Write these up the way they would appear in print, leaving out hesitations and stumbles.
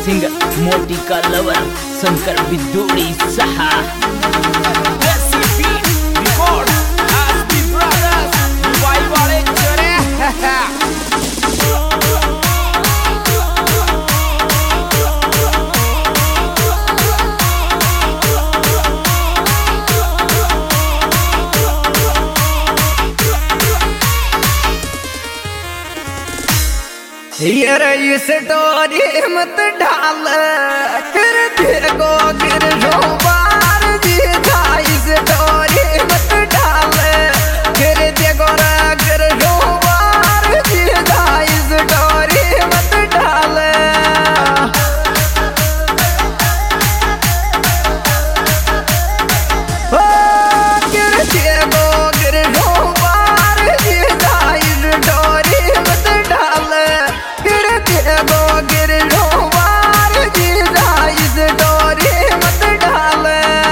Singer मोटी का lover Shankar Bidhuri सहा ये रही स्टोरी मत डाल कर देखो गिर जो बार जी थाई स्टोरी मत डाल कर देखो गिर जो बार जी थाई स्टोरी मत डाल ओ गिर देखो गिर जो बार जी थाई स्टोरी मत डाल गिर लो बार जी इस डोरी मत डाल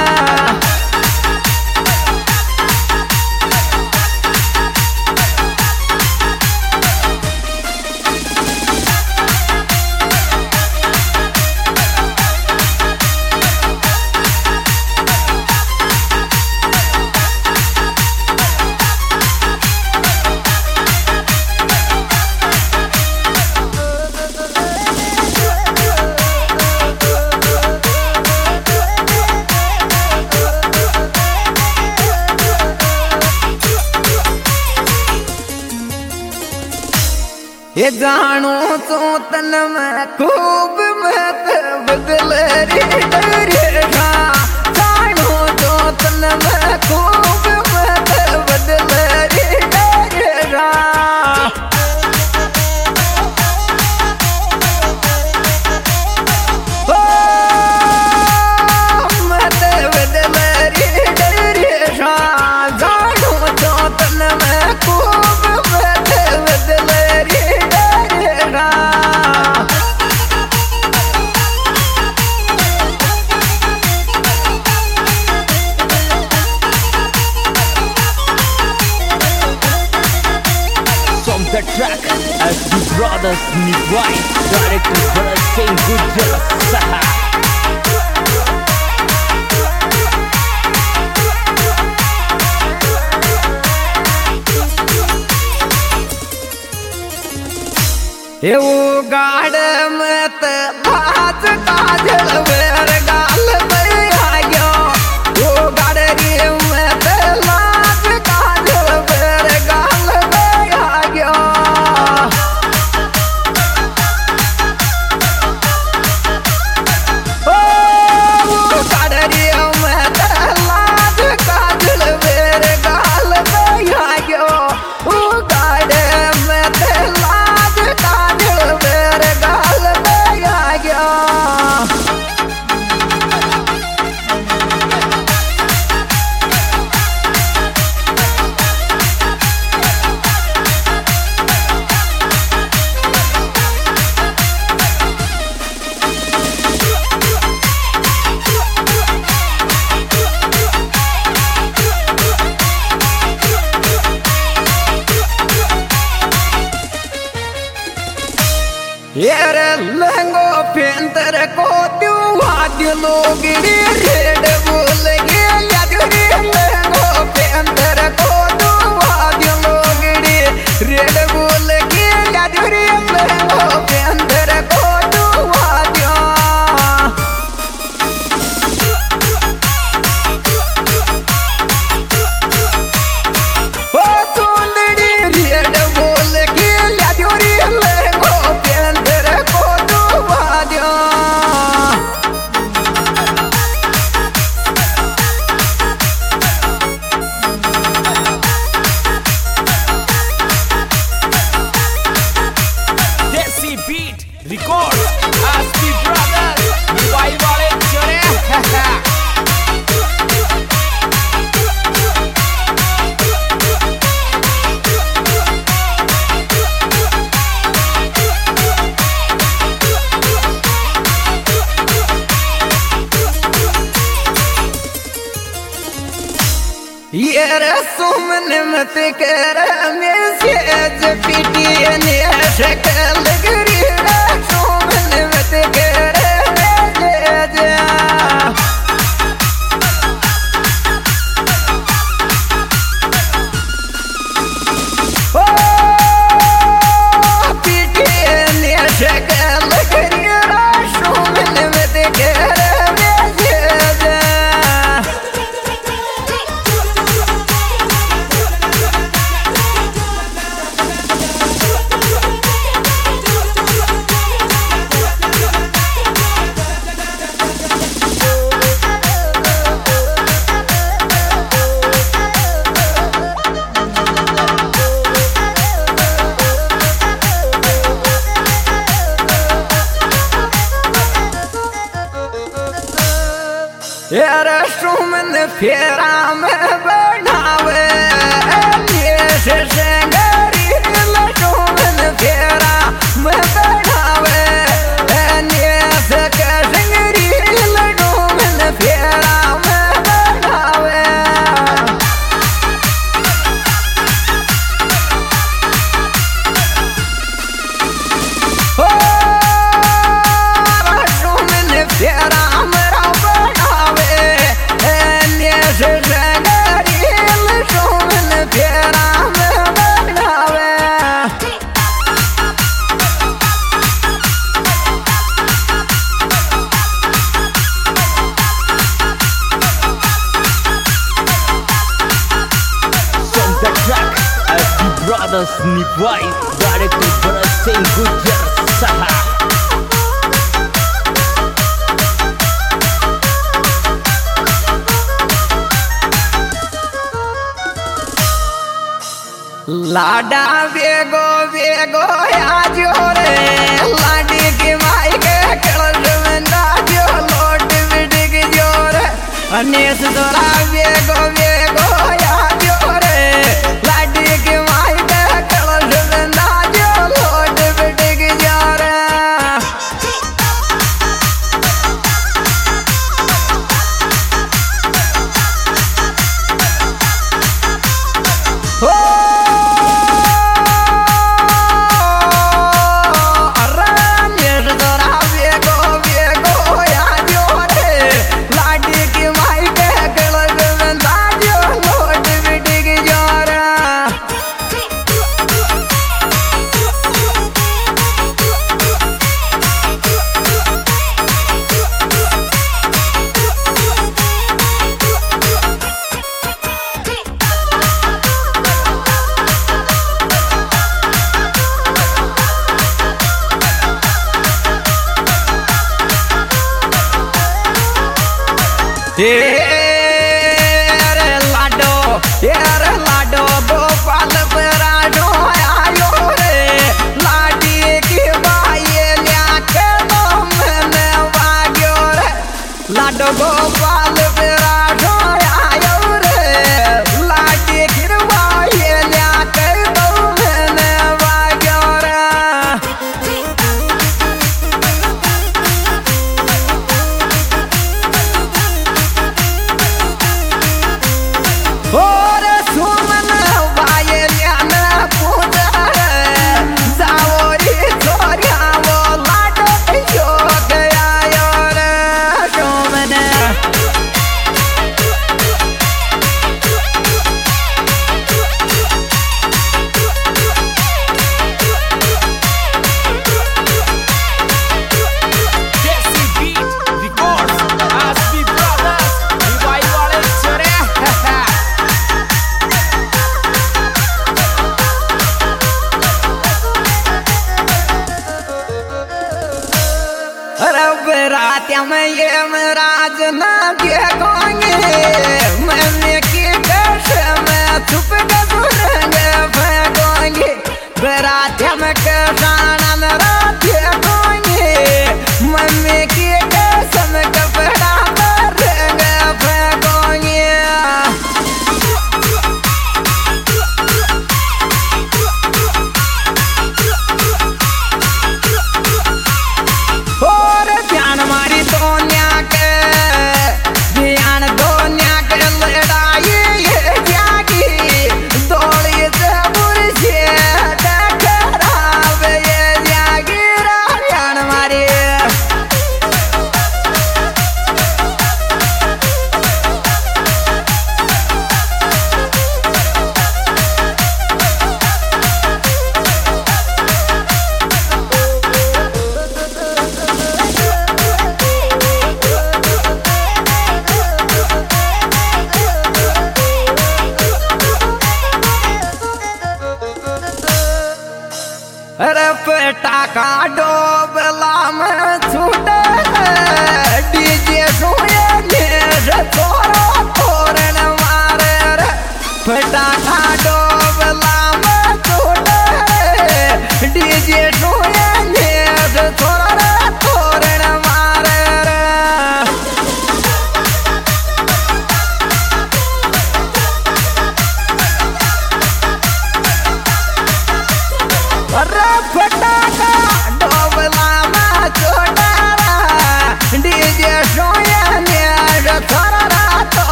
ये जानू तो तन में खूब मत बदल रे डरेगा जानू तो तन में खूब मत बदल रे डरेगा ओ मत बदल रे डरेगा जानू तो तन में खूब मत बदल रे From the track as the brothers Nivai, director Bharat Singh Gujral Saha. ये वो गाड़ मत बाज काजल वेर गाल पे आयो वो गाड़ रे मत लाज काजल वेर गाल पे आयो ओ वो गाड़ रे मत लाज काजल वेर गाल पे आयो वो गाड़ मत लाज काजल वेर गाल पे आयो येरे लहंगो पेंतर को दुआ दिलो गिरी रेड बोल गे यादुरी लहंगो पेंतर को दुआ दिलो गिरी रेड बोल गे यादुरी लहंगो पेंतर को दुआ दियो ओ सुंदरी रेड बोल गे यादुरी लहंगो पेंतर को दुआ दियो Desi Beat Records as the brothers Nivai wale chore. ये सुमन मत कर मैसेज पीटी ने शक्ल गिरी सुमन मत कर यार सुमन फेरा में बढ़ावे ये सेंगरी सुमन फेरा में बढ़ावे ये सेंगरी सुमन फेरा में बढ़ावे ओ सुमन फेरा मेरा बढ़ावे ये सेंगरी सुमन फेरा में बढ़ावे From the track, SB Brothers Nick White, directed Bharat Singh Gujjar Saha. लाडा वेगो वेगो आजो रे लाडी की माई के कलर में दाजो लोट बिडिग जोर अनेस तोरा वेगो वेगो आजो रे लाडी की माई के कलर में दाजो लोट बिडिग जोर ओ यार लाडो गोपाल पराठो आयो रे लाडी की बाई ल्याके तो मैंने वाग्यो रे लाडो गोपाल पराठो आयो रे लाडी की बाई ल्याके तो मैंने वाग्यो रे और सुमन वायलियान पूजा जाओरी छोरिया वो लाडो जो गया यार सुमन Desi Beat Records, SB Brothers, Nick वाले चरे. रब रात्या में ये मराज ना देखोगे मैंने की कसम छुप के सुनेंगे फेंकोगे बरात्या में कसाना मेरा देखोगे मम्मी की कसम कपड़ा भरेंगे फेंकोगे और ध्यान मारी दोनिया के ध्यान दोनिया के लड़ाई ये जागी दौड़ी से बुरशे टकराव ये जागी राया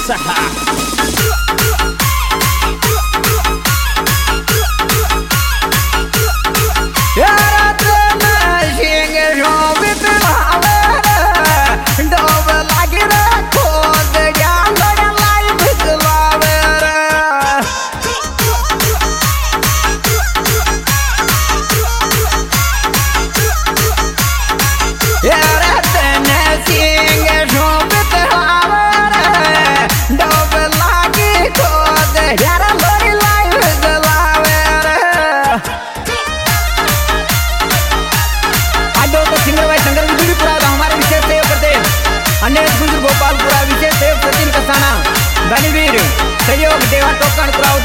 सहा गोपालपुरा विशेष देव सचिन कसाना धनीवीर सहयोग देवा टोकन